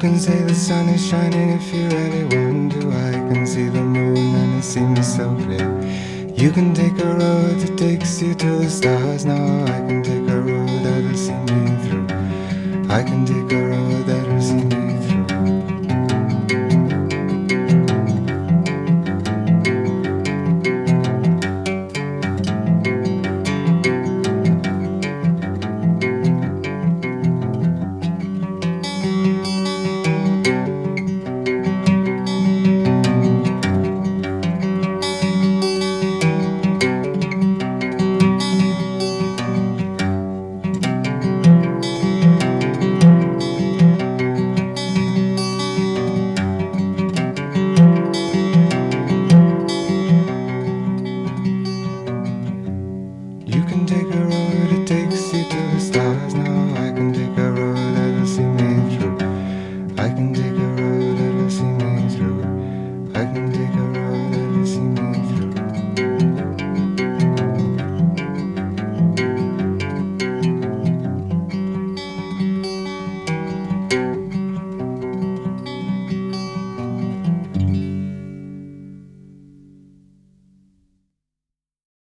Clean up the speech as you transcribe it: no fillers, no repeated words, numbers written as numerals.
can say the sun is shining if you really want to. I can see the moon and it seems so clear. You can take a road that takes you to the stars. Now I can take a road that'll see me through. I can take a road that'll